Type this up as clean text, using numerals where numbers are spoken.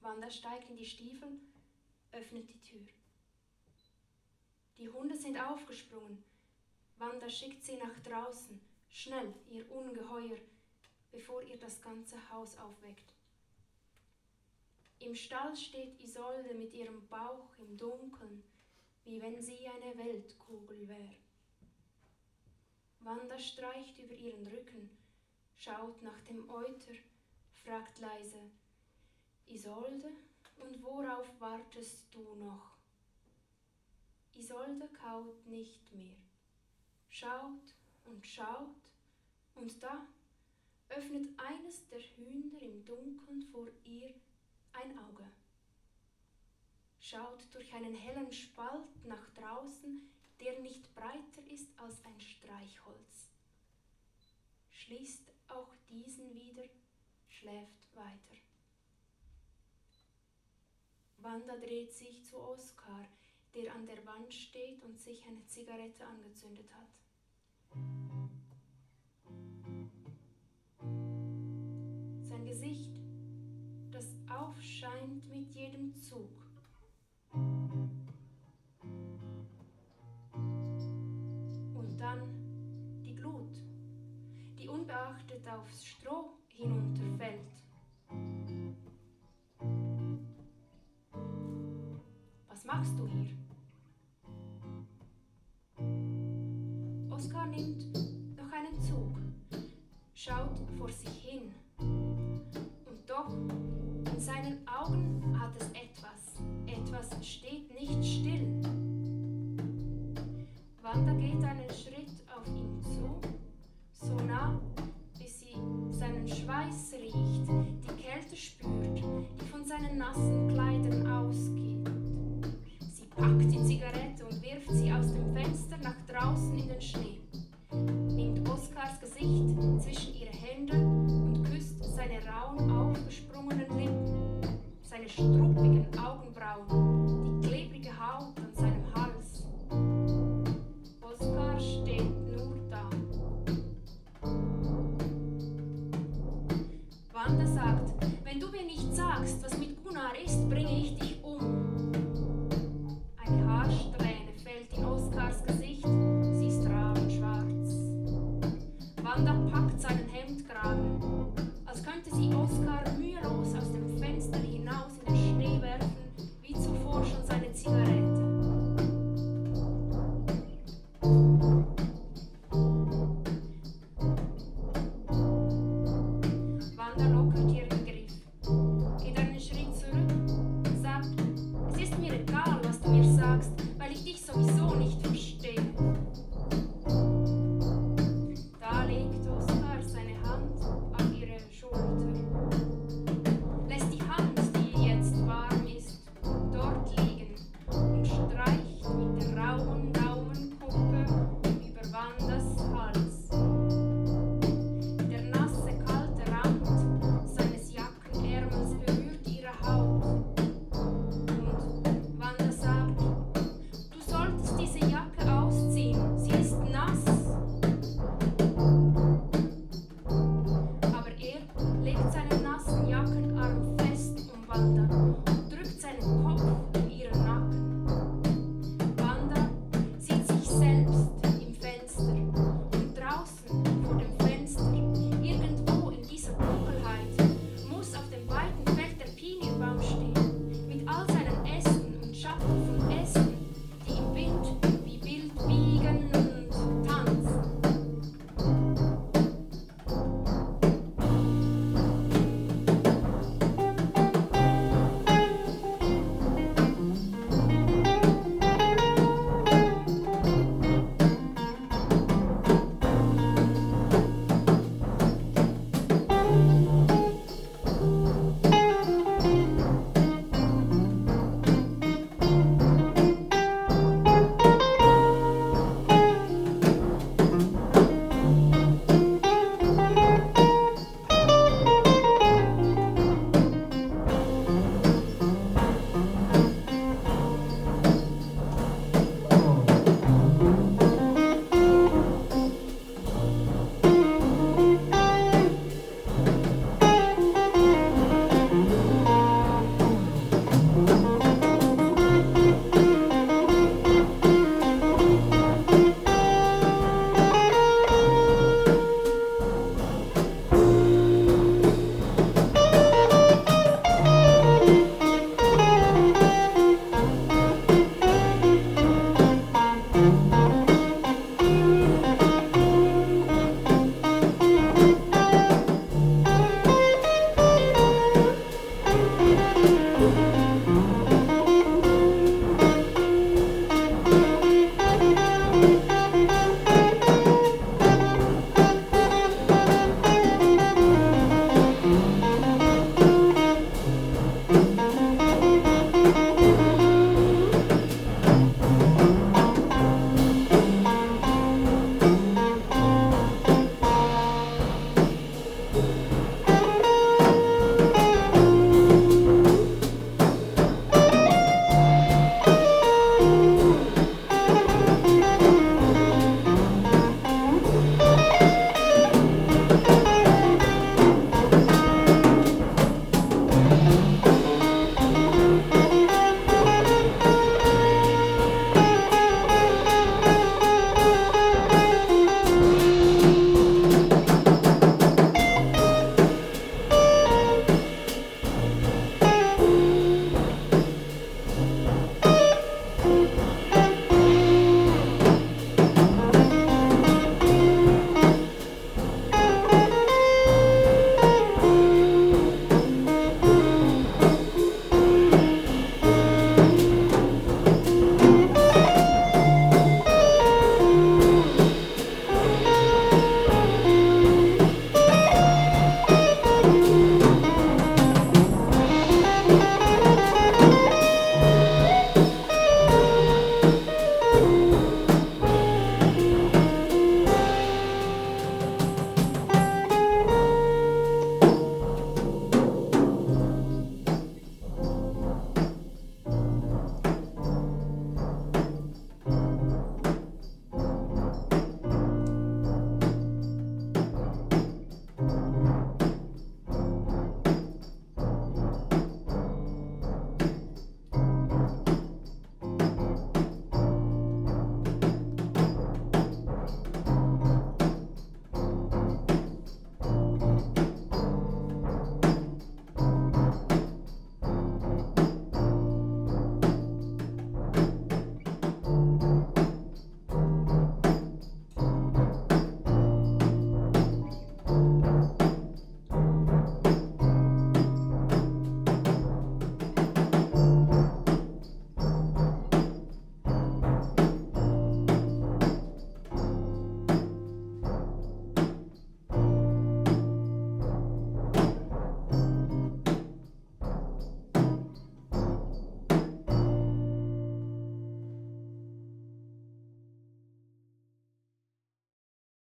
Wanda steigt in die Stiefel, öffnet die Tür. Die Hunde sind aufgesprungen. Wanda schickt sie nach draußen, schnell, ihr Ungeheuer, bevor ihr das ganze Haus aufweckt. Im Stall steht Isolde mit ihrem Bauch im Dunkeln, wie wenn sie eine Weltkugel wäre. Wanda streicht über ihren Rücken, schaut nach dem Euter, fragt leise: Isolde, und worauf wartest du noch? Isolde kaut nicht mehr, schaut, und da öffnet eines der Hühner im Dunkeln vor ihr ein Auge, schaut durch einen hellen Spalt nach draußen, der nicht breiter ist als ein Streichholz, schließt auch diesen wieder, schläft weiter. Wanda dreht sich zu Oskar, der an der Wand steht und sich eine Zigarette angezündet hat. Sein Gesicht, das aufscheint mit jedem Zug. Und dann die Glut, die unbeachtet aufs Stroh hinunterfällt. Was machst du hier? Oskar nimmt noch einen Zug, schaut vor sich hin. Und doch, in seinen Augen hat es etwas steht nicht still. Wanda geht einen Schritt auf ihn zu, so nah, bis sie seinen Schweiß riecht, die Kälte spürt, die von seinen nassen Kleidern ausgeht. Sie packt die Zigarette und wirft sie aus dem Fenster nach draußen in den Schnee, nimmt Oskars Gesicht zwischen ihre Hände und küsst seine rauen, aufgesprungenen Lippen, seine struppigen Augenbrauen, die klebrige Haut an seinem Hals. Oskar steht nur da. Wanda sagt: Wenn du mir nicht sagst, was mit Gunnar ist, bringe ich dich um. Eine Haarsträhne fällt in Oskars Gesicht, sie ist rabenschwarz. Wanda packt seinen Hemdkragen, als könnte sie Oskar mühelos aus dem Fenster hinaus in den Schnee werfen, wie zuvor schon seine Zigarette. Wanda lockert ihren Griff, geht einen Schritt zurück, sagt: Es ist mir egal, was du mir sagst, weil ich dich sowieso nicht verstehe. Da legt Oskar seine Hand an ihre Schulter, lässt die Hand, die jetzt warm ist, dort liegen und streicht mit der rauen Daumenkuppe über Wandas Hals. Der nasse, kalte Rand seines Jackenärmels berührt ihre Haut. Und Wanda sagt: Du solltest diese Jacke ausziehen, sie ist nass. Aber er legt seinen nassen Jackenarm fest um Wanda.